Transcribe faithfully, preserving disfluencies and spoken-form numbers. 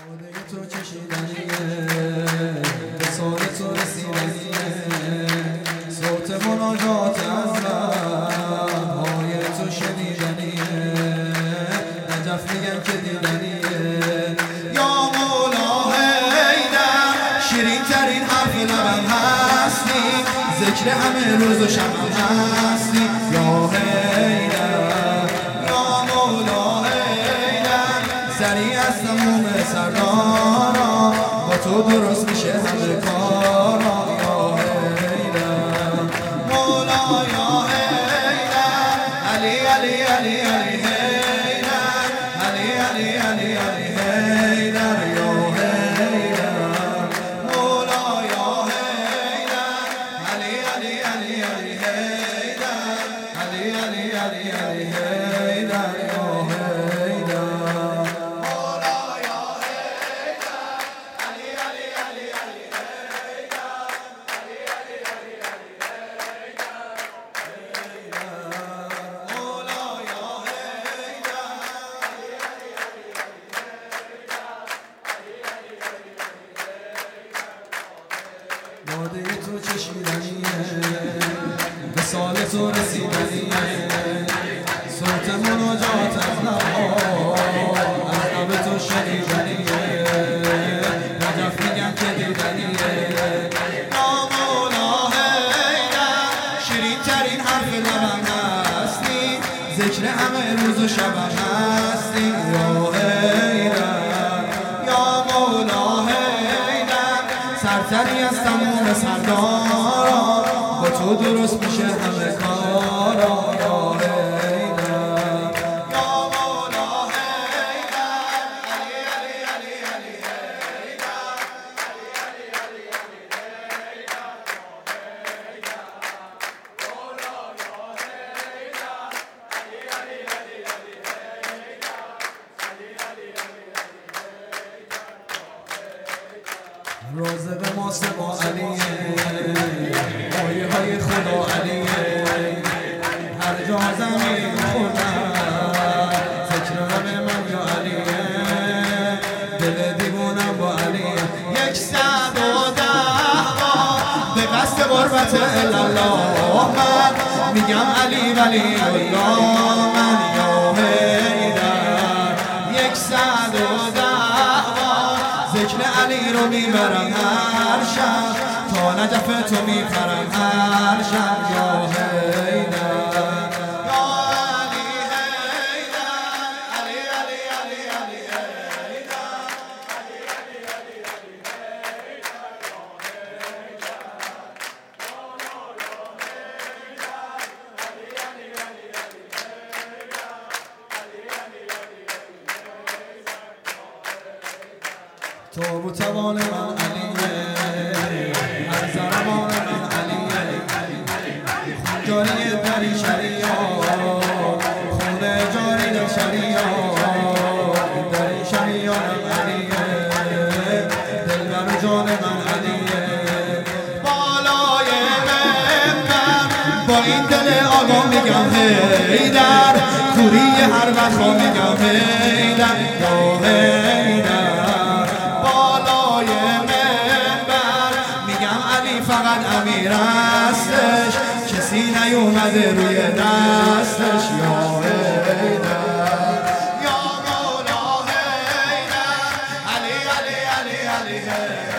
باده تو چشیدنیه، به سال تو رسیدنیه، صوت مناجات از لبهای تو شنیدنیه، نجف میگن که دیدنیه. یا مولا حیدر، شیرین ترین حرف لبم هستی، ذکر همه روز و شبم هستی. یا حیدر، یا مولا حیدر، سریع از تموم سردارا، با تو درست میشه همه کارا. یا حیدر، مولا یا حیدر، علی علی علی علی حیدر، علی علی علی علی حیدر. یا حیدر، مولا یا حیدر، علی علی علی علی حیدر، علی علی علی علی حیدر. یا حیدر، مولا یا حیدر، علی علی علی علی حیدر، علی علی علی علی حیدر. مولا یا حیدر، علی علی علی علی حیدر. باده تو چشیدنیه، به سال تو رسیدنیه، صوت مناجات از لبها، از لب تو شنیدنیه، نجف میگن که دیدنیه. یا مولا حیدر، شیرین ترین حرف لبم هستی، ذکر همه روز و شبم هستی. یا حیدر، یا مولا حیدر، سرتری از تموم سردارا، با تو درست میشه همه کارا. یا حیدر، یا مولا حیدر، علی علی علی علی حیدر، علی علی علی علی حیدر. مولا یا حیدر، علی علی علی علی حیدر، علی علی علی علی حیدر. رازق ما سما علیه، آیه های خدا علیه، هر جا زمین خوردن ذکر همه من یا علیه، دل دیوونم با علیه. یک صد و ده بار به قصد قربت الله من میگم علی ولی الله من. یا حیدر، یک صد و ده بار ذکر علی رو میبرم هر شب، تا نجف تو میپرم هر شب. یا حیدر، یا علی حیدر، علی علی علی علی حیدر، علی علی علی علی حیدر. یا حیدر، مولا یا حیدر، علی علی علی علی حیدر، علی علی علی علی حیدر. تو و توان من علیه، هر زمان من علیه، خون جاری دری شریا، خون جاری در شریا، دری شریا من علیه، دلبر جان من علیه. بالای منبر با این دل آقا میگم حیدر، کوری هر وقتا میگم حیدر. یا حیدر، فقط امیر هستش، کسی نیومده روی دستش. یا حیدر، یا مولا حیدر، علی علی علی علی حیدر.